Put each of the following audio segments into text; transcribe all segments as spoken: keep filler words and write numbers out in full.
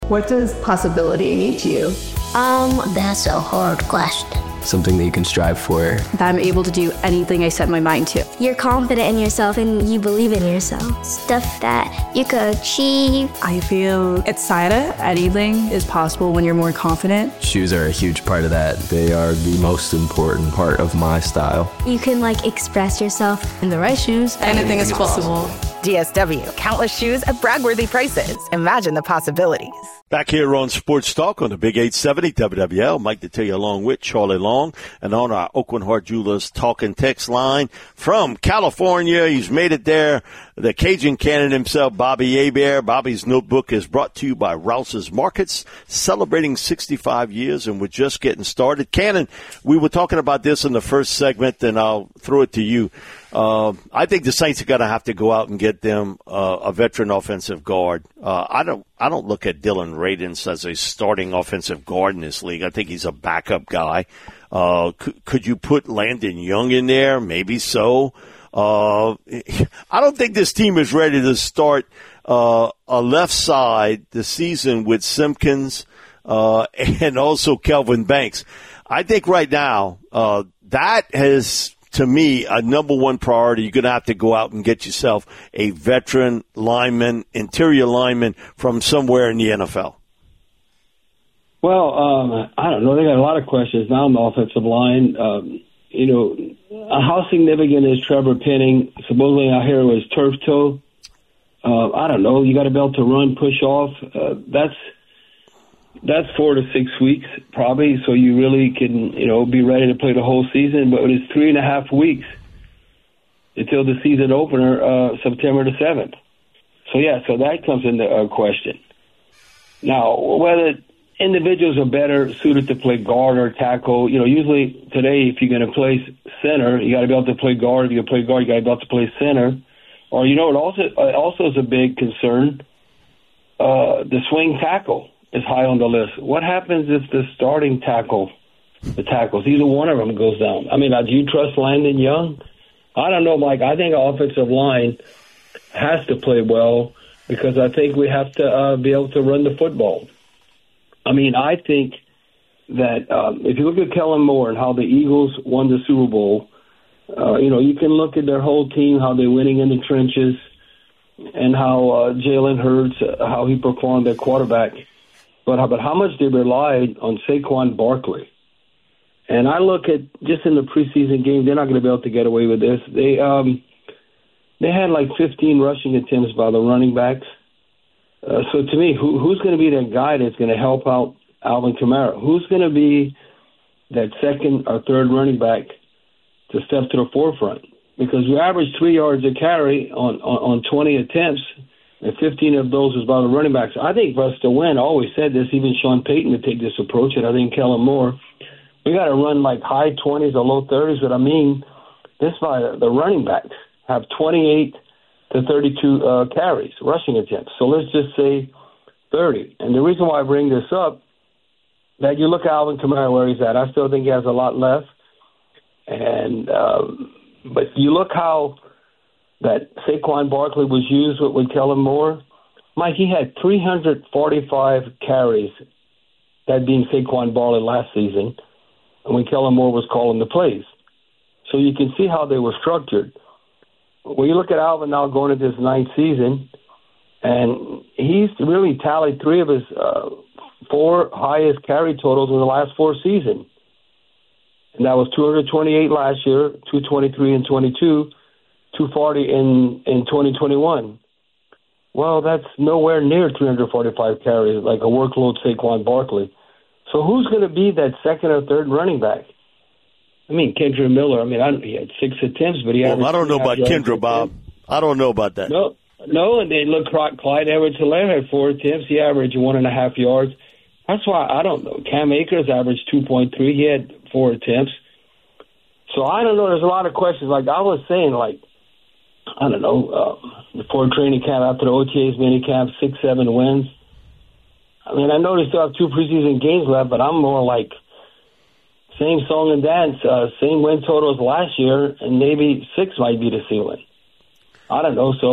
What does possibility mean to you? Um, that's a hard question. Something that you can strive for. That I'm able to do anything I set my mind to. You're confident in yourself and you believe in yourself. Stuff that you could achieve. I feel excited. Anything is possible when you're more confident. Shoes are a huge part of that. They are the most important part of my style. You can like express yourself. In the right shoes, anything, anything is possible. possible. D S W, countless shoes at brag-worthy prices. Imagine the possibilities. Back here on Sports Talk on the Big eight seventy W W L. Mike Detillier along with Charlie Long. And on our Aucoin Hart Jewelers talk and text line from California. He's made it there. The Cajun Cannon himself, Bobby Hebert. Bobby's Notebook is brought to you by Rouse's Markets, celebrating sixty-five years, and we're just getting started. Cannon, we were talking about this in the first segment, and I'll throw it to you. Uh, I think the Saints are going to have to go out and get them uh, a veteran offensive guard. Uh, I don't I don't look at Dylan Radins as a starting offensive guard in this league. I think he's a backup guy. Uh, could, could you put Landon Young in there? Maybe so. Uh, I don't think this team is ready to start uh, a left side the season with Simpkins uh, and also Kelvin Banks. I think right now uh, that has – to me, a number one priority. You're going to have to go out and get yourself a veteran lineman, interior lineman from somewhere in the N F L. Well, um, I don't know. They got a lot of questions now on the offensive line. Um, you know, how significant is Trevor Penning? Supposedly out here was turf toe. Uh, I don't know. You got to be able to run, push off. Uh, that's That's four to six weeks, probably, so you really can, you know, be ready to play the whole season. But it's three and a half weeks until the season opener, uh, September the seventh. So, yeah, so that comes into uh, question. Now, whether individuals are better suited to play guard or tackle, you know, usually today if you're going to play center, you got to be able to play guard. If you're going to play guard, you got to be able to play center. Or, you know, it also, it also is a big concern, uh, the swing tackle is high on the list. What happens if the starting tackle, the tackles, either one of them goes down? I mean, do you trust Landon Young? I don't know, Mike. I think our offensive line has to play well because I think we have to uh, be able to run the football. I mean, I think that um, if you look at Kellen Moore and how the Eagles won the Super Bowl, uh, you know, you can look at their whole team, how they're winning in the trenches, and how uh, Jalen Hurts, uh, how he performed at quarterback. But how, but how much they relied on Saquon Barkley. And I look at just in the preseason game, they're not going to be able to get away with this. They um, they had like fifteen rushing attempts by the running backs. Uh, so to me, who, who's going to be that guy that's going to help out Alvin Kamara? Who's going to be that second or third running back to step to the forefront? Because we average three yards a carry on, on, on twenty attempts, and fifteen of those was by the running backs. I think for us to win, I always said this, even Sean Payton would take this approach, and I think Kellen Moore, we got to run like high twenties or low thirties, but I mean, this by the running backs have twenty-eight to thirty-two uh, carries, rushing attempts. So let's just say thirty. And the reason why I bring this up, that you look at Alvin Kamara where he's at, I still think he has a lot left. And um, but you look how that Saquon Barkley was used with, with Kellen Moore. Mike, he had three hundred forty-five carries, that being Saquon Barkley last season, when Kellen Moore was calling the plays. So you can see how they were structured. When you look at Alvin now going into his ninth season, and he's really tallied three of his uh, four highest carry totals in the last four seasons. And that was two hundred twenty-eight last year, two twenty-three in twenty-two, two forty in, in twenty twenty-one. Well, that's nowhere near three hundred forty-five carries, like a workload Saquon Barkley. So who's going to be that second or third running back? I mean, Kendra Miller, I mean, I, he had six attempts, but he had... Well, I don't know about Kendra, Bob. I don't know about that. No, no, and then look, Clyde Edwards-Helaire had four attempts. He averaged one and a half yards. That's why, I don't know. Cam Akers averaged two point three. He had four attempts. So I don't know. There's a lot of questions. Like I was saying, like, I don't know, uh, before training camp, after the O T As mini camp, six, seven wins. I mean, I know they still have two preseason games left, but I'm more like same song and dance, uh, same win totals last year, and maybe six might be the ceiling. I don't know. So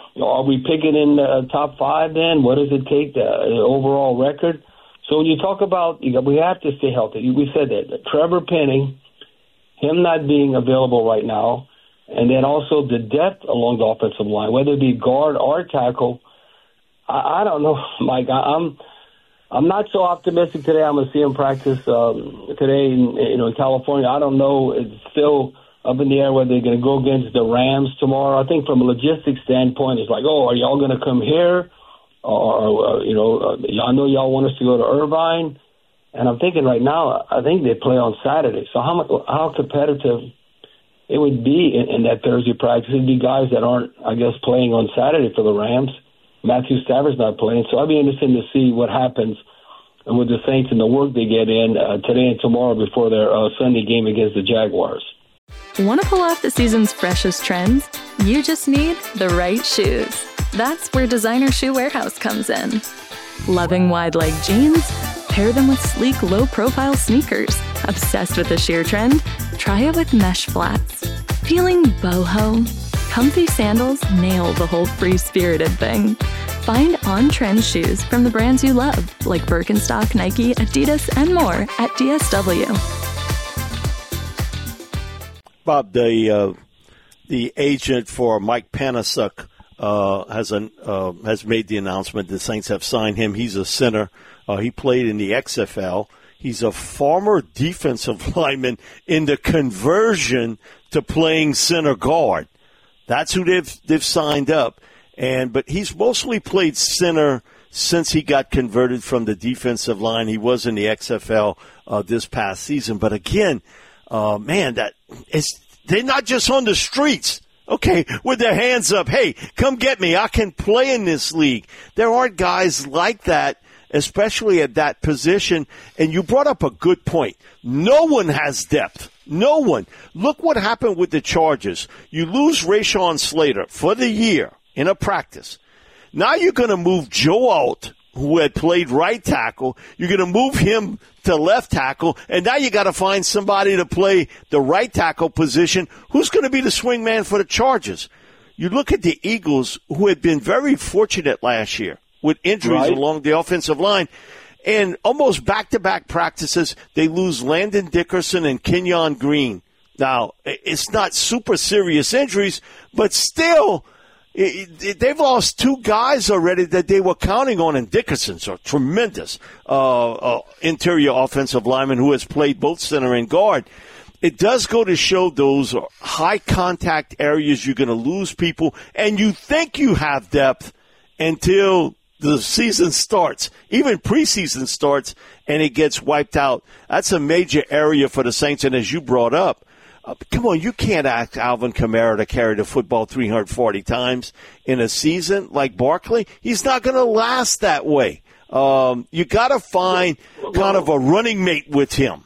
Are we picking in the top five then? What does it take, the, the overall record? So when you talk about, you know, we have to stay healthy. We said that, that Trevor Penning, him not being available right now, and then also the depth along the offensive line, whether it be guard or tackle. I, I don't know, Mike. I, I'm I'm not so optimistic today. I'm going to see him practice um, today in, you know, in California. I don't know. It's still up in the air whether they're going to go against the Rams tomorrow. I think from a logistics standpoint, it's like, oh, are y'all going to come here? Or, uh, you know, uh, I know y'all want us to go to Irvine. And I'm thinking right now, I think they play on Saturday. So how much, how competitive it would be in, in that Thursday practice? It'd be guys that aren't, I guess, playing on Saturday for the Rams. Matthew Stafford's not playing. So I'd be interested to see what happens with the Saints and the work they get in uh, today and tomorrow before their uh, Sunday game against the Jaguars. Want to pull off the season's freshest trends? You just need the right shoes. That's where Designer Shoe Warehouse comes in. Loving wide-leg jeans? Pair them with sleek, low-profile sneakers. Obsessed with the sheer trend? Try it with mesh flats. Feeling boho? Comfy sandals nail the whole free-spirited thing. Find on-trend shoes from the brands you love, like Birkenstock, Nike, Adidas, and more at D S W. Bob, the uh, the agent for Mike Panasiuk uh, has an uh, has made the announcement the Saints have signed him. He's a center. Uh, he played in the X F L. He's a former defensive lineman in the conversion to playing center guard. That's who they've they've signed up. And but he's mostly played center since he got converted from the defensive line. He was in the X F L uh, this past season. But again, uh, man, that is they're not just on the streets. Okay, with their hands up. Hey, come get me. I can play in this league. There aren't guys like that, especially at that position. And you brought up a good point. No one has depth. No one. Look what happened with the Chargers. You lose Rashawn Slater for the year in a practice. Now you're going to move Joe Alt, who had played right tackle. You're going to move him to left tackle, and now you got to find somebody to play the right tackle position. Who's going to be the swing man for the Chargers? You look at the Eagles, who had been very fortunate last year with injuries right along the offensive line, and almost back-to-back practices, they lose Landon Dickerson and Kenyon Green. Now, it's not super serious injuries, but still, It, it, they've lost two guys already that they were counting on, and Dickerson's a tremendous uh, uh, interior offensive lineman who has played both center and guard. It does go to show those high-contact areas you're going to lose people, and you think you have depth until the season starts, even preseason starts, and it gets wiped out. That's a major area for the Saints, and as you brought up, Uh, come on, you can't ask Alvin Kamara to carry the football three hundred forty times in a season like Barkley. He's not going to last that way. Um, you got to find kind of a running mate with him.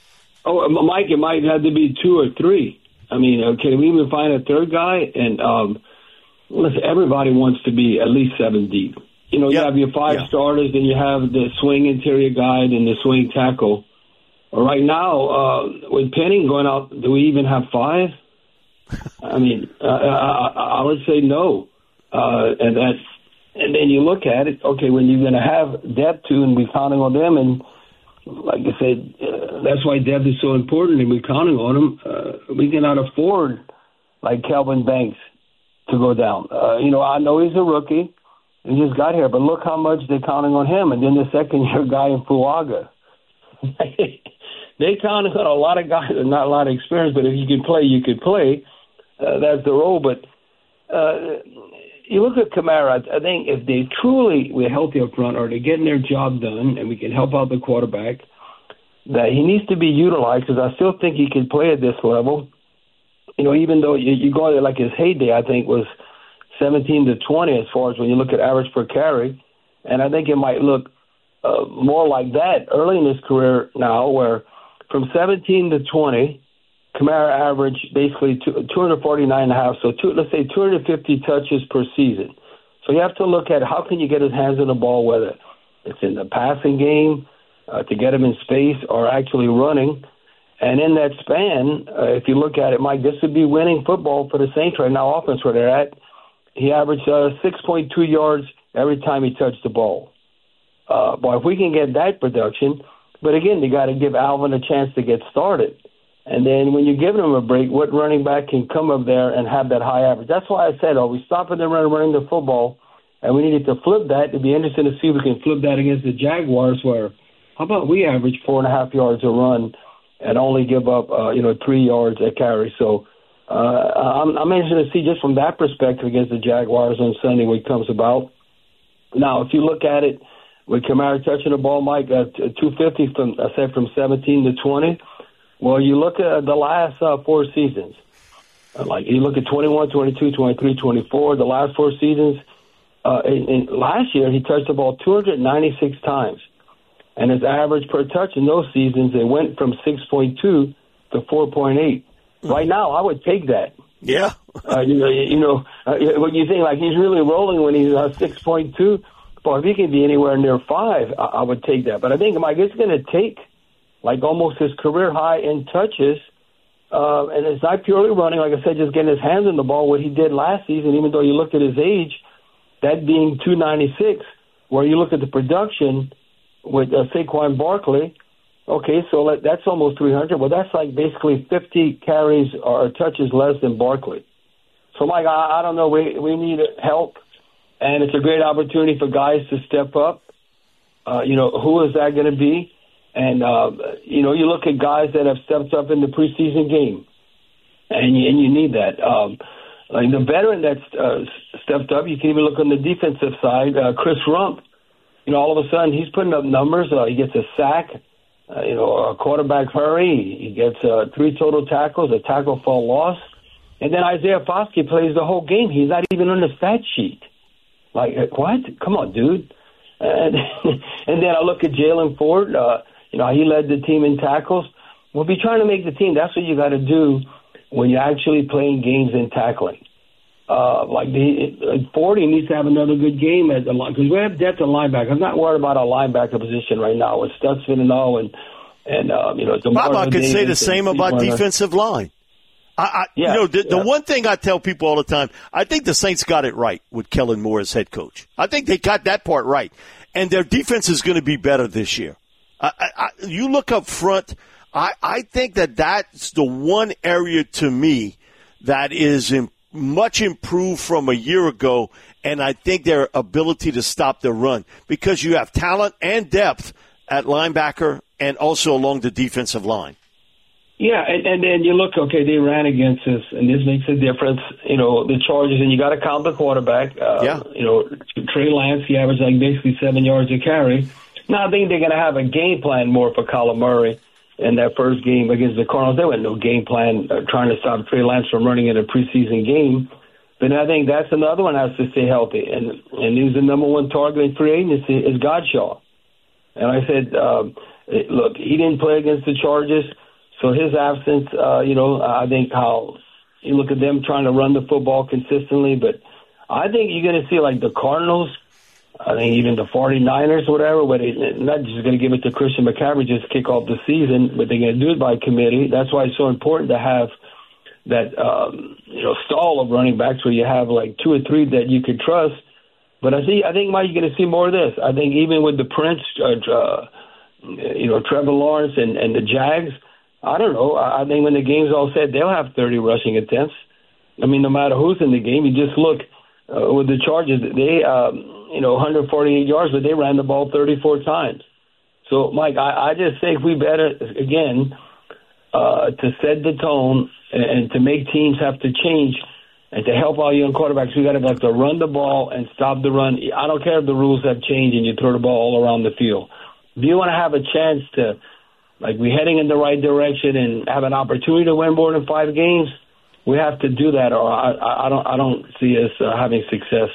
Oh, Mike, it might have to be two or three. I mean, uh, can we even find a third guy? And um, listen, everybody wants to be at least seven deep. You know, you yep. have your five yeah. starters, then you have the swing interior guy, and the swing tackle. Right now, uh, with Penning going out, do we even have five? I mean, uh, I, I would say no. Uh, and that's, and then you look at it, okay, when you're going to have depth to, and we're counting on them, and like I said, uh, that's why depth is so important, and we're counting on them. Uh, we cannot afford, like Kelvin Banks, to go down. Uh, you know, I know he's a rookie, he just got here, but look how much they're counting on him, and then the second-year guy in Fuaga. They count on a lot of guys with not a lot of experience, but if you can play, you could play. Uh, that's the role. But uh, you look at Kamara, I think if they truly were healthy up front or they're getting their job done and we can help out the quarterback, that he needs to be utilized because I still think he can play at this level. You know, even though you, you go there like his heyday, I think, was seventeen to twenty as far as when you look at average per carry. And I think it might look uh, more like that early in his career now where from seventeen to twenty, Kamara averaged basically two hundred forty-nine and a half, so two, let's say two hundred fifty touches per season. So you have to look at how can you get his hands on the ball, whether it's in the passing game, uh, to get him in space, or actually running. And in that span, uh, if you look at it, Mike, this would be winning football for the Saints right now, offense where they're at. he averaged uh, six point two yards every time he touched the ball. Uh, but if we can get that production, but again, you got to give Alvin a chance to get started. And then when you're giving him a break, what running back can come up there and have that high average? That's why I said, oh, we stopping the run, running the football, and we needed to flip that. It'd be interesting to see if we can flip that against the Jaguars, where how about we average four and a half yards a run and only give up, uh, you know, three yards a carry. So uh, I'm, I'm interested to see just from that perspective against the Jaguars on Sunday what comes about. Now, if you look at it with Kamara touching the ball, Mike, uh, two fifty from I said from seventeen to twenty. Well, you look at the last uh, four seasons. Uh, like you look at twenty-one, twenty-two, twenty-three, twenty-four. The last four seasons. Uh, in, in last year, he touched the ball two hundred ninety-six times. And his average per touch in those seasons, it went from six point two to four point eight. Right now, I would take that. Yeah. uh, you know, you know uh, what you think, like he's really rolling when he's uh, six point two. Boy, if he can be anywhere near five, I, I would take that. But I think, Mike, it's going to take like almost his career high in touches. Uh, and it's not purely running, like I said, just getting his hands on the ball, what he did last season, even though you looked at his age, that being two ninety-six, where you look at the production with uh, Saquon Barkley, okay, so let, that's almost three hundred. Well, that's like basically fifty carries or touches less than Barkley. So, Mike, I, I don't know. We, we need help, and it's a great opportunity for guys to step up. Uh, you know, who is that going to be? And, uh, you know, you look at guys that have stepped up in the preseason game, and you, and you need that. Um, like the veteran that's uh, stepped up, you can even look on the defensive side, uh, Chris Rump. You know, all of a sudden he's putting up numbers. Uh, he gets a sack, uh, you know, a quarterback hurry. He gets uh, three total tackles, a tackle for a loss. And then Isaiah Foskey plays the whole game. He's not even on the stat sheet. Like, what? Come on, dude. And, and then I look at Jalen Ford. Uh, You know, he led the team in tackles. We'll be trying to make the team. That's what you got to do when you're actually playing games in tackling. Uh, like the forty needs to have another good game at the line because we have depth at linebacker. I'm not worried about our linebacker position right now with Stutzman and all, and and uh, you know. Bob, I could say the same about defensive line. I, I yeah, you know, the, yeah. the one thing I tell people all the time, I think the Saints got it right with Kellen Moore as head coach. I think they got that part right, and their defense is going to be better this year. I, I, you look up front, I, I think that that's the one area to me that is in, much improved from a year ago, and I think their ability to stop the run because you have talent and depth at linebacker and also along the defensive line. Yeah, and, and then you look, okay, they ran against us, and this makes a difference. You know, the Chargers, and you got to count the quarterback. Uh, yeah. You know, Trey Lance, he averaged like basically seven yards a carry. Now, I think they're going to have a game plan more for Kyler Murray in that first game against the Cardinals. There was no game plan uh, trying to stop Trey Lance from running in a preseason game. But I think that's another one that has to stay healthy. And and he's the number one target in free agency is Godshaw. And I said, um, look, he didn't play against the Chargers, so his absence, uh, you know, I think how you look at them trying to run the football consistently. But I think you're going to see like the Cardinals, I think even the 49ers, whatever, where they're not just going to give it to Christian McCaffrey just kick off the season, but they're going to do it by committee. That's why it's so important to have that, um, you know, stall of running backs where you have like two or three that you could trust. But I see, I think, Mike, you're going to see more of this. I think even with the Prince, uh, uh, you know, Trevor Lawrence and, and the Jags, I don't know. I think when the game's all said, they'll have thirty rushing attempts. I mean, no matter who's in the game, you just look uh, with the Chargers, they, um, you know, one hundred forty-eight yards, but they ran the ball thirty-four times. So, Mike, I, I just think we better, again, uh, to set the tone and, and to make teams have to change and to help our young quarterbacks, we got to like to run the ball and stop the run. I don't care if the rules have changed and you throw the ball all around the field. If you want to have a chance to, like, we're heading in the right direction and have an opportunity to win more than five games, we have to do that, or I, I don't, I don't see us uh, having success.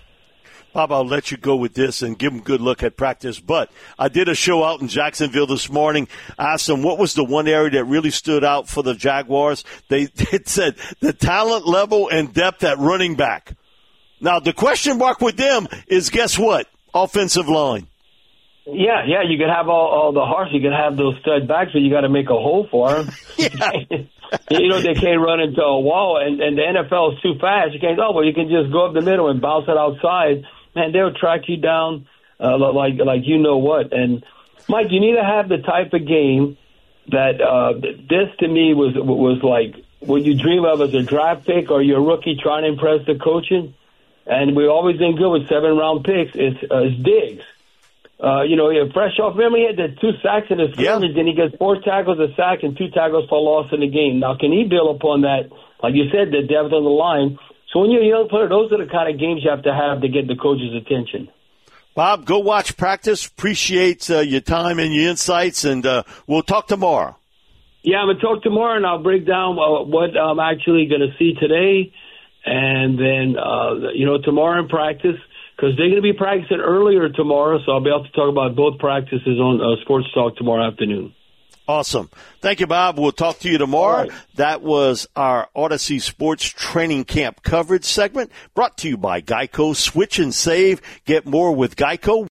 Bob, I'll let you go with this and give them good look at practice. But I did a show out in Jacksonville this morning. I asked them what was the one area that really stood out for the Jaguars. They it said the talent level and depth at running back. Now, the question mark with them is, guess what? Offensive line. Yeah, yeah, you could have all, all the hearts. You could have those stud backs, but you got to make a hole for them. Yeah. You know, they can't run into a wall, and, and the N F L is too fast. You can't, oh, well, you can just go up the middle and bounce it outside. Man, they'll track you down uh, like like you know what. And, Mike, you need to have the type of game that uh, this, to me, was was like what you dream of as a draft pick or you're a rookie trying to impress the coaching. And we've always been good with seven-round picks. It's, uh, it's Diggs. Uh, you know, fresh off. Remember, he had the two sacks in his scrimmage, yeah. Then he gets four tackles, a sack, and two tackles for loss in the game. Now, can he build upon that? Like you said, the depth on the line. So when you're a young player, those are the kind of games you have to have to get the coach's attention. Bob, go watch practice. Appreciate uh, your time and your insights, and uh, we'll talk tomorrow. Yeah, I'm going to talk tomorrow, and I'll break down uh, what I'm actually going to see today. And then, uh, you know, tomorrow in practice, because they're going to be practicing earlier tomorrow, so I'll be able to talk about both practices on uh, Sports Talk tomorrow afternoon. Awesome. Thank you, Bob. We'll talk to you tomorrow. Right. That was our Odyssey Sports Training Camp coverage segment brought to you by Geico. Switch and save. Get more with Geico.